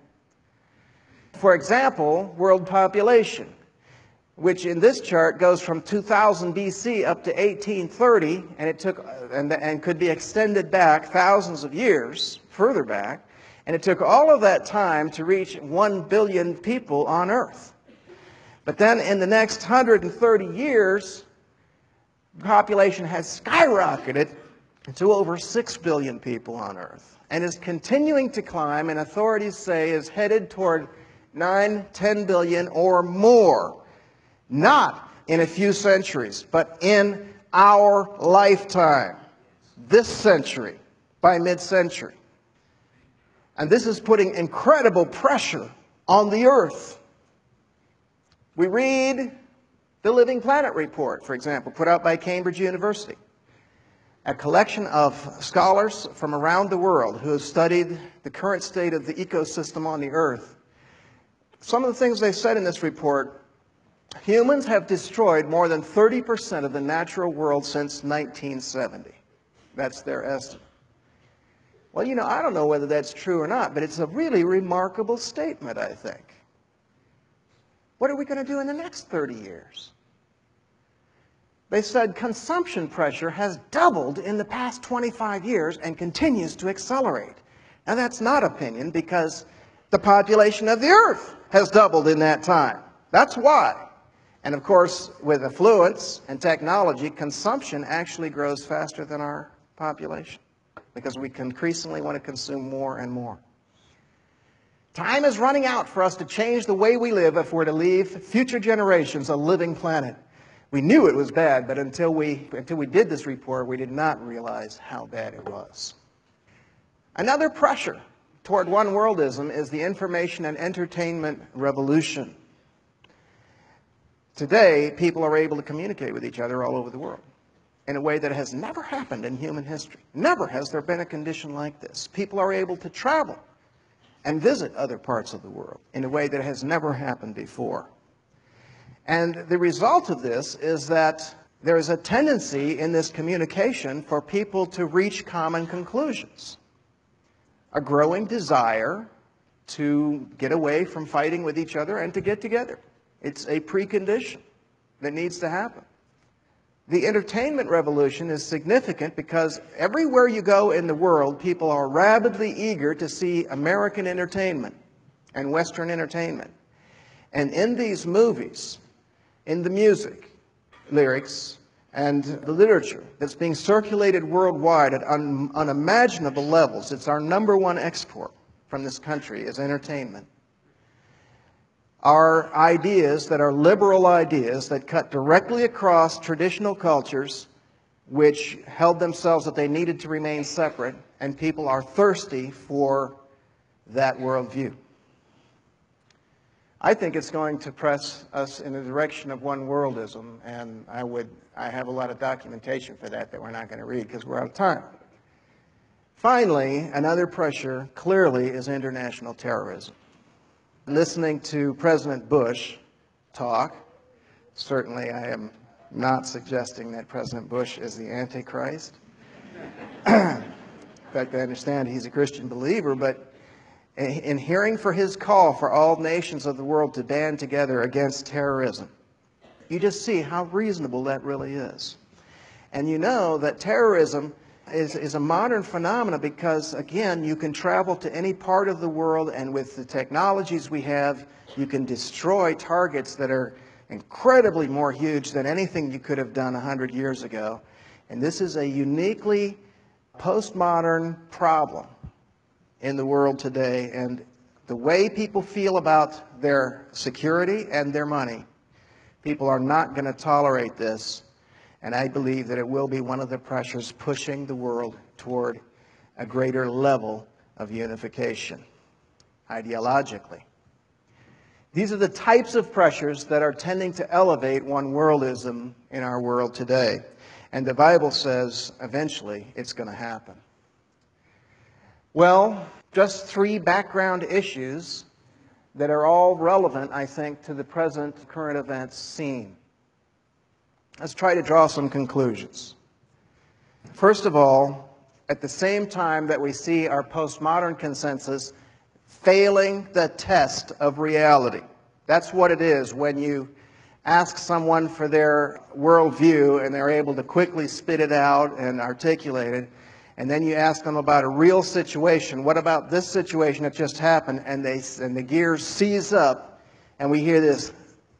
For example, world population, which in this chart goes from 2000 BC up to 1830, and it took and could be extended back thousands of years further back, and it took all of that time to reach 1 billion people on Earth. But then in the next 130 years, the population has skyrocketed to over 6 billion people on Earth and is continuing to climb, and authorities say is headed toward 9-10 billion or more. Not in a few centuries, but in our lifetime, this century, by mid-century. And this is putting incredible pressure on the Earth. We read the Living Planet Report, for example, put out by Cambridge University, a collection of scholars from around the world who have studied the current state of the ecosystem on the Earth. Some of the things they said in this report: humans have destroyed more than 30% of the natural world since 1970. That's their estimate. Well, you know, I don't know whether that's true or not, but it's a really remarkable statement, I think. What are we going to do in the next 30 years? They said consumption pressure has doubled in the past 25 years and continues to accelerate. Now, that's not opinion, because the population of the Earth has doubled in that time. That's why. And of course, with affluence and technology, consumption actually grows faster than our population, because we increasingly want to consume more and more. Time is running out for us to change the way we live if we're to leave future generations a living planet. We knew it was bad, but until we did this report, we did not realize how bad it was. Another pressure toward one-worldism is the information and entertainment revolution. Today, people are able to communicate with each other all over the world in a way that has never happened in human history. Never has there been a condition like this. People are able to travel and visit other parts of the world in a way that has never happened before. And the result of this is that there is a tendency in this communication for people to reach common conclusions. A growing desire to get away from fighting with each other and to get together. It's a precondition that needs to happen. The entertainment revolution is significant because everywhere you go in the world, people are rabidly eager to see American entertainment and Western entertainment. And in these movies, in the music, lyrics, and the literature that's being circulated worldwide at unimaginable levels, it's our #1 export from this country is entertainment. Are ideas that are liberal ideas that cut directly across traditional cultures which held themselves that they needed to remain separate, and people are thirsty for that worldview. I think it's going to press us in the direction of one-worldism, and I have a lot of documentation for that we're not going to read because we're out of time. Finally, another pressure clearly is international terrorism. Listening to President Bush talk, certainly I am not suggesting that President Bush is the Antichrist. In fact, I understand he's a Christian believer, but in hearing for his call for all nations of the world to band together against terrorism, you just see how reasonable that really is. And you know that terrorism is a modern phenomenon because, again, you can travel to any part of the world, and with the technologies we have, you can destroy targets that are incredibly more huge than anything you could have done 100 years ago. And this is a uniquely postmodern problem in the world today. And the way people feel about their security and their money, people are not going to tolerate this. And I believe that it will be one of the pressures pushing the world toward a greater level of unification, ideologically. These are the types of pressures that are tending to elevate one-worldism in our world today. And the Bible says eventually it's going to happen. Well, just 3 background issues that are all relevant, I think, to the present current events scene. Let's try to draw some conclusions. First of all, at the same time that we see our postmodern consensus failing the test of reality. That's what it is when you ask someone for their worldview and they're able to quickly spit it out and articulate it, and then you ask them about a real situation. What about this situation that just happened? And the gears seize up, and we hear this,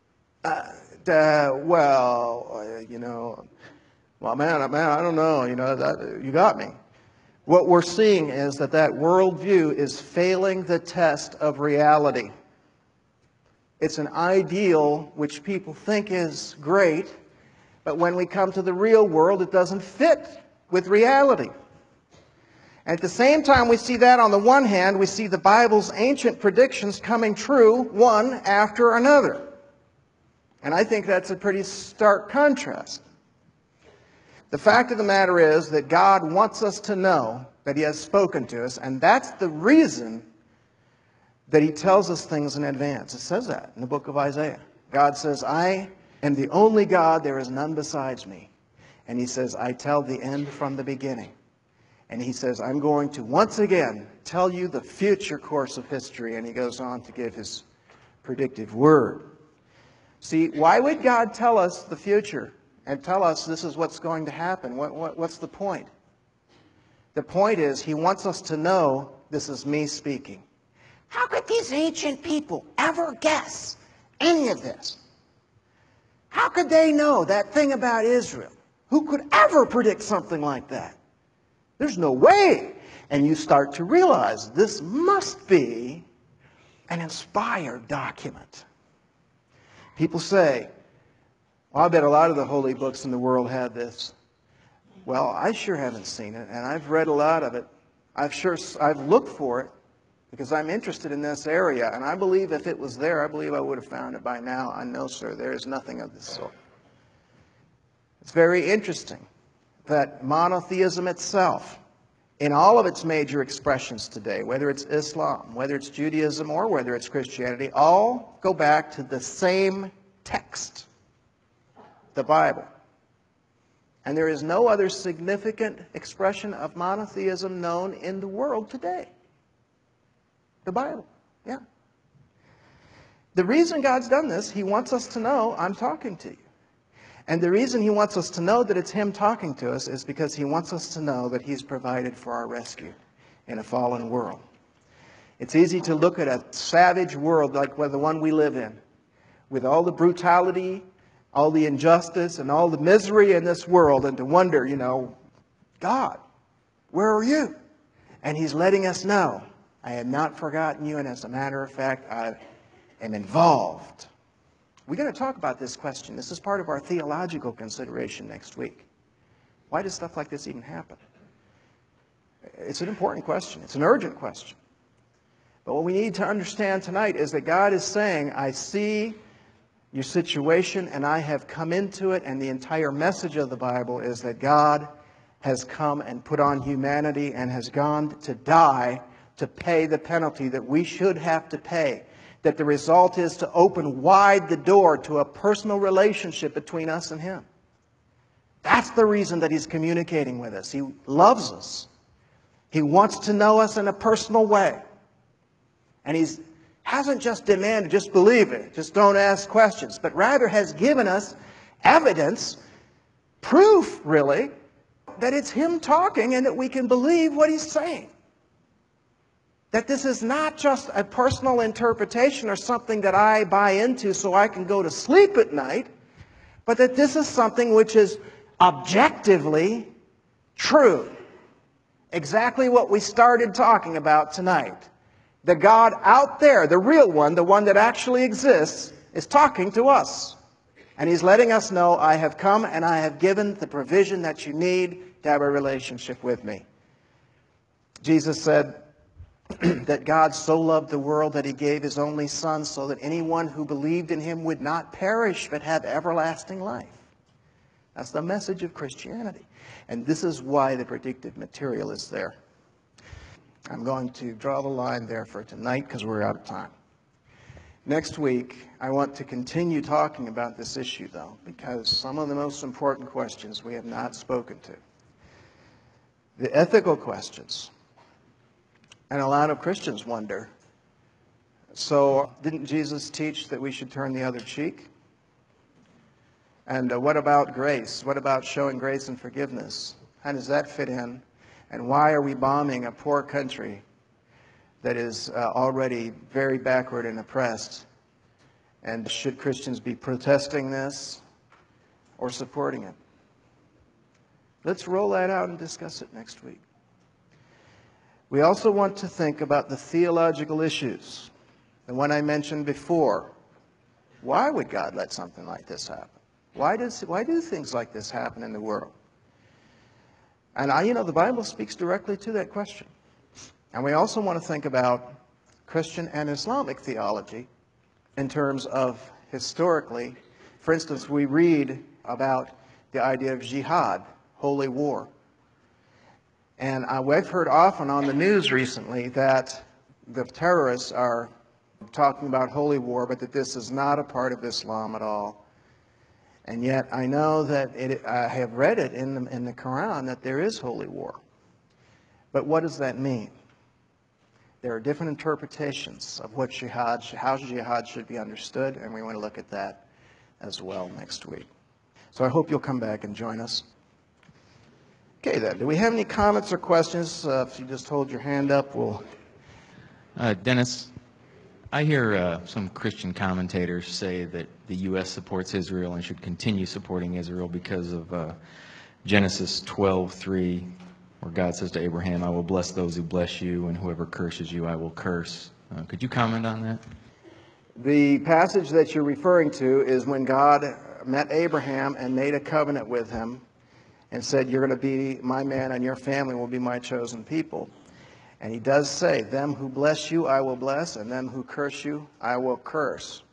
man, I don't know, you got me. What we're seeing is that worldview is failing the test of reality. It's an ideal which people think is great, but when we come to the real world, it doesn't fit with reality. And at the same time we see that, on the one hand, we see the Bible's ancient predictions coming true, one after another. And I think that's a pretty stark contrast. The fact of the matter is that God wants us to know that He has spoken to us, and that's the reason that He tells us things in advance. It says that in the book of Isaiah. God says, I am the only God, there is none besides me. And He says, I tell the end from the beginning. And He says, I'm going to once again tell you the future course of history. And He goes on to give His predictive word. See, why would God tell us the future and tell us this is what's going to happen? What's the point? The point is He wants us to know this is me speaking. How could these ancient people ever guess any of this? How could they know that thing about Israel? Who could ever predict something like that? There's no way. And you start to realize this must be an inspired document. People say, well, I bet a lot of the holy books in the world had this. Well, I sure haven't seen it, and I've read a lot of it. I've looked for it because I'm interested in this area, and I believe if it was there, I believe I would have found it by now. I know, sir, there is nothing of this sort. It's very interesting that monotheism itself, in all of its major expressions today, whether it's Islam, whether it's Judaism, or whether it's Christianity, all go back to the same text, the Bible. And there is no other significant expression of monotheism known in the world today. The Bible, yeah. The reason God's done this, He wants us to know I'm talking to you. And the reason He wants us to know that it's Him talking to us is because He wants us to know that He's provided for our rescue in a fallen world. It's easy to look at a savage world like the one we live in, with all the brutality, all the injustice, and all the misery in this world, and to wonder, God, where are you? And He's letting us know, I have not forgotten you, and as a matter of fact, I am involved. We're going to talk about this question. This is part of our theological consideration next week. Why does stuff like this even happen? It's an important question. It's an urgent question. But what we need to understand tonight is that God is saying, I see your situation and I have come into it, and the entire message of the Bible is that God has come and put on humanity and has gone to die to pay the penalty that we should have to pay. That the result is to open wide the door to a personal relationship between us and Him. That's the reason that He's communicating with us. He loves us. He wants to know us in a personal way. And He's hasn't just demanded, just believe it, just don't ask questions, but rather has given us evidence, proof really, that it's him talking and that we can believe what he's saying. That this is not just a personal interpretation or something that I buy into so I can go to sleep at night, but that this is something which is objectively true. Exactly what we started talking about tonight. The God out there, the real one, the one that actually exists, is talking to us. And he's letting us know, I have come and I have given the provision that you need to have a relationship with me. Jesus said that God so loved the world that he gave his only Son so that anyone who believed in him would not perish but have everlasting life. That's the message of Christianity. And this is why the predictive material is there. I'm going to draw the line there for tonight because we're out of time. Next week, I want to continue talking about this issue, though, because some of the most important questions we have not spoken to. The ethical questions. And a lot of Christians wonder, so didn't Jesus teach that we should turn the other cheek? And what about grace? What about showing grace and forgiveness? How does that fit in? And why are we bombing a poor country that is already very backward and oppressed? And should Christians be protesting this or supporting it? Let's roll that out and discuss it next week. We also want to think about the theological issues. The one I mentioned before. Why would God let something like this happen? Why do things like this happen in the world? And the Bible speaks directly to that question. And we also want to think about Christian and Islamic theology in terms of historically. For instance, we read about the idea of jihad, holy war. And I've heard often on the news recently that the terrorists are talking about holy war, but that this is not a part of Islam at all. And yet I know that I have read it in the Quran that there is holy war. But what does that mean? There are different interpretations of what how jihad should be understood, and we want to look at that as well next week. So I hope you'll come back and join us. Okay, then. Do we have any comments or questions? If you just hold your hand up, we'll... Dennis, I hear some Christian commentators say that the U.S. supports Israel and should continue supporting Israel because of Genesis 12:3, where God says to Abraham, I will bless those who bless you, and whoever curses you, I will curse. Could you comment on that? The passage that you're referring to is when God met Abraham and made a covenant with him and said, you're going to be my man and your family will be my chosen people. And he does say, them who bless you I will bless, and them who curse you I will curse.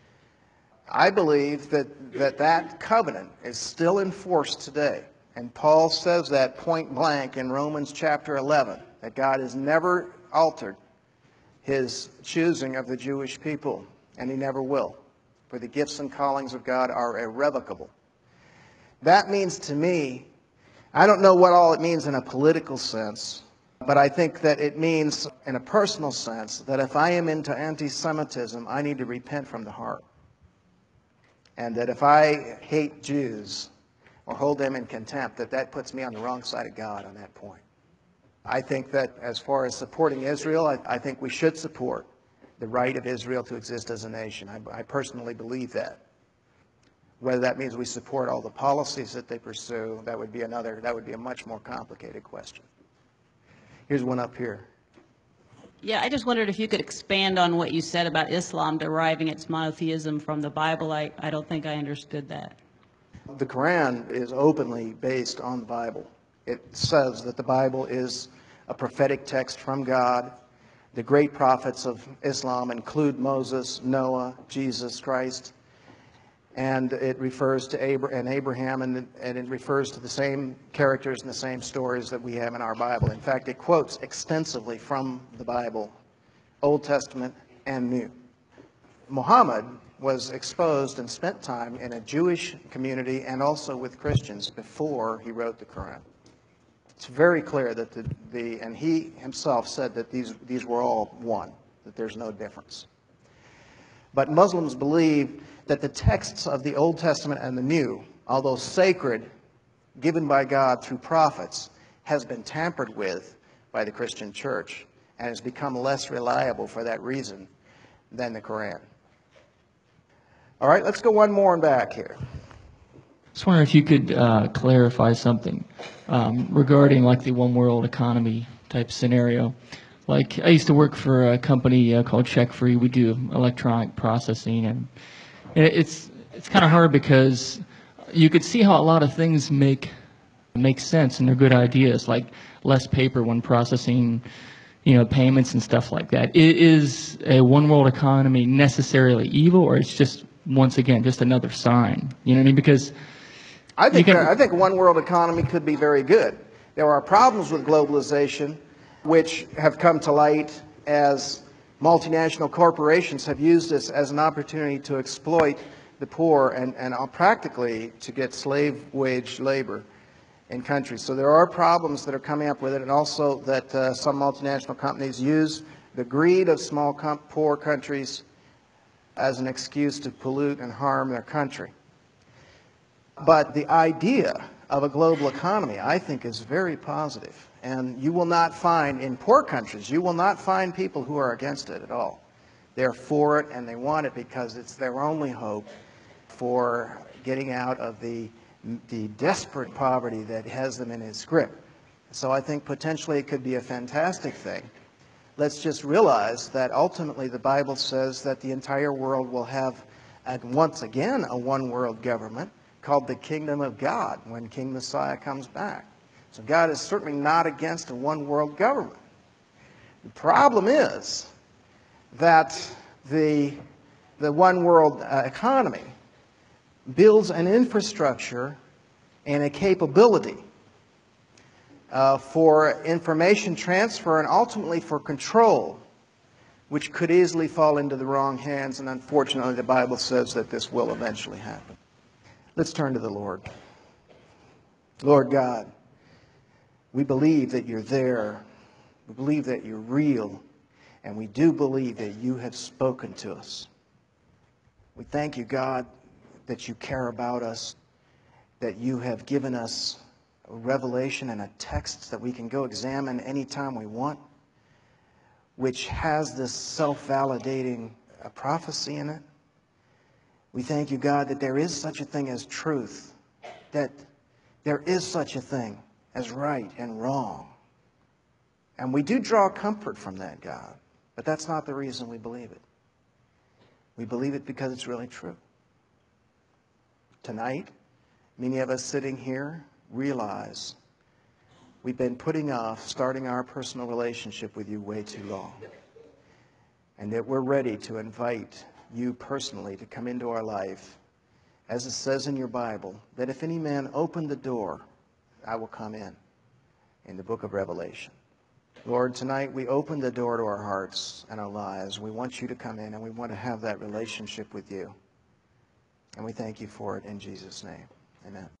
I believe that covenant is still in force today. And Paul says that point blank in Romans chapter 11, that God has never altered his choosing of the Jewish people, and he never will. For the gifts and callings of God are irrevocable. That means to me, I don't know what all it means in a political sense, but I think that it means in a personal sense that if I am into anti-Semitism, I need to repent from the heart. And that if I hate Jews or hold them in contempt, that puts me on the wrong side of God on that point. I think that as far as supporting Israel, I think we should support the right of Israel to exist as a nation. I personally believe that. Whether that means we support all the policies that they pursue, that would be a much more complicated question. Here's one up here. Yeah, I just wondered if you could expand on what you said about Islam deriving its monotheism from the Bible. I don't think I understood that. The Quran is openly based on the Bible. It says that the Bible is a prophetic text from God. The great prophets of Islam include Moses, Noah, Jesus Christ. And it refers to Abraham, and it refers to the same characters and the same stories that we have in our Bible. In fact, it quotes extensively from the Bible, Old Testament and New. Muhammad was exposed and spent time in a Jewish community and also with Christians before he wrote the Quran. It's very clear that and he himself said that these were all one, that there's no difference. But Muslims believe that the texts of the Old Testament and the New, although sacred, given by God through prophets, has been tampered with by the Christian church and has become less reliable for that reason than the Quran. All right, let's go one more and back here. Just wondering if you could clarify something regarding like the one world economy type scenario. Like I used to work for a company called CheckFree. We do electronic processing, and it's kind of hard because you could see how a lot of things make sense and they're good ideas, like less paper when processing, payments and stuff like that. Is a one world economy necessarily evil, or it's just once again just another sign? You know what I mean? Because I think one world economy could be very good. There are problems with globalization which have come to light as multinational corporations have used this as an opportunity to exploit the poor and practically to get slave wage labor in countries. So there are problems that are coming up with it, and also that some multinational companies use the greed of small poor countries as an excuse to pollute and harm their country. But the idea of a global economy, I think, is very positive. And you will not find, in poor countries, you will not find people who are against it at all. They're for it, and they want it because it's their only hope for getting out of the desperate poverty that has them in its grip. So I think potentially it could be a fantastic thing. Let's just realize that ultimately the Bible says that the entire world will have, once again, a one-world government called the Kingdom of God when King Messiah comes back. So God is certainly not against a one-world government. The problem is that the one-world economy builds an infrastructure and a capability for information transfer and ultimately for control, which could easily fall into the wrong hands, and unfortunately the Bible says that this will eventually happen. Let's turn to the Lord. Lord God, we believe that you're there. We believe that you're real. And we do believe that you have spoken to us. We thank you, God, that you care about us, that you have given us a revelation and a text that we can go examine anytime we want, which has this self-validating prophecy in it. We thank you, God, that there is such a thing as truth, that there is such a thing as right and wrong. And we do draw comfort from that, God, but that's not the reason we believe it. We believe it because it's really true. Tonight, many of us sitting here realize we've been putting off starting our personal relationship with you way too long, and that we're ready to invite you personally to come into our life, as it says in your Bible, that if any man open the door, I will come in the book of Revelation. Lord, tonight we open the door to our hearts and our lives. We want you to come in, and we want to have that relationship with you. And we thank you for it in Jesus' name. Amen.